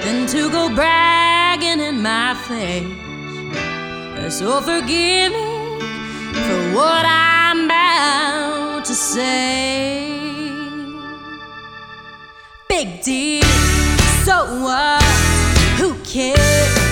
than to go bragging in my face. So forgive me for what I'm about to say. Big deal, so what? Who cares?